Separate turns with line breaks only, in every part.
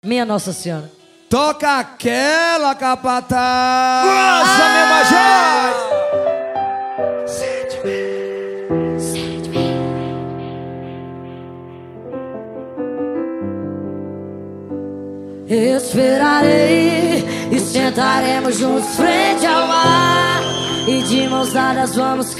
Minha Nossa Senhora.
Toca aquela, capataz. Nossa, meu major.
Sente-me. Esperarei e sentaremos juntos frente ao mar, e de mãos dadas vamos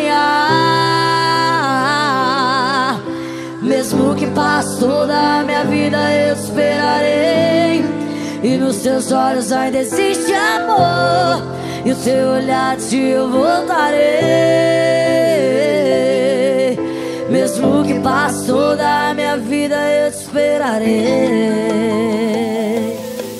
caminhar. Mesmo que passe toda a minha vida, eu esperarei, e nos teus olhos ainda existe amor, e o teu olhar de eu voltarei. Mesmo que passe toda a minha vida, eu te esperarei.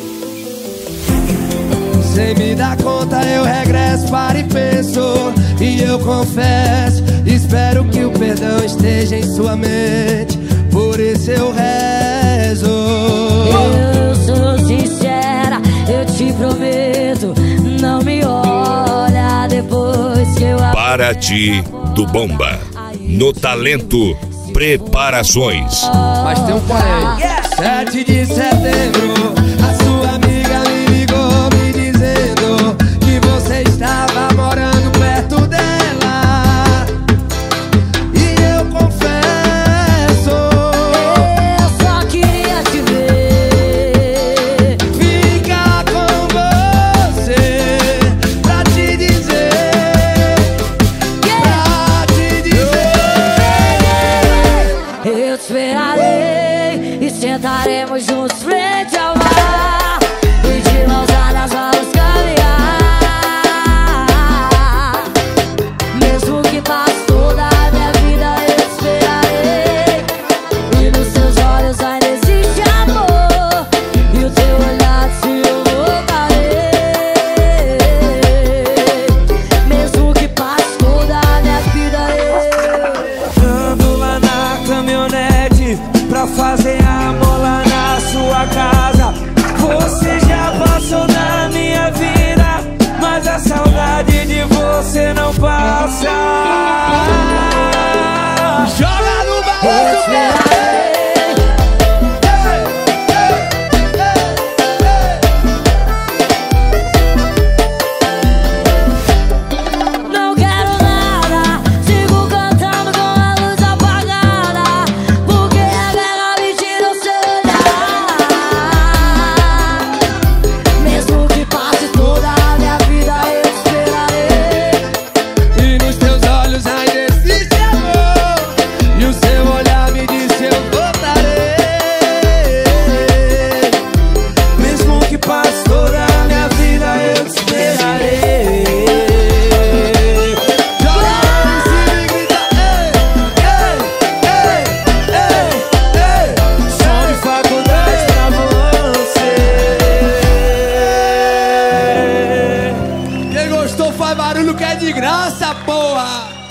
Sem me dar conta eu regresso para e penso, e eu confesso, espero que o perdão esteja em sua mente, por isso eu rezo.
Eu sou sincera, eu te prometo, não me olha depois que eu...
Paraty do Bomba, no Talento Preparações.
Mas tem um porém. 7 de setembro, a sua amiga me ligou me dizendo que você estava morando perto dela, e eu confesso,
eu só queria te ver,
ficar com você, pra te dizer,
eu te esperarei e sentaremos juntos frente ao mar, e de mãos dadas vamos caminhar. Mesmo que passe toda a minha vida, eu te esperarei, e nos seus olhos ainda existe amor, e o teu olhar se eu voltarei. Mesmo que passe toda a minha vida,
ando lá na caminhonete pra fazer amor lá na sua casa. Você já passou na minha vida, mas a saudade de você não passa.
joga no
eu te
balanço.
esperarei. Não quero nada, sigo cantando com a luz apagada, porque a guerra me tira o seu olhar. Mesmo que passe toda a minha vida, eu te esperarei,
E nos teus olhos ainda existe amor, e o seu olhar me disse eu voltarei.
Mesmo que passe toda a minha vida, eu te esperarei.
Joga em cima e grita, ei, ei, ei,
Som de faculdade pra você.
ei. Quem gostou faz barulho que é de graça, porra.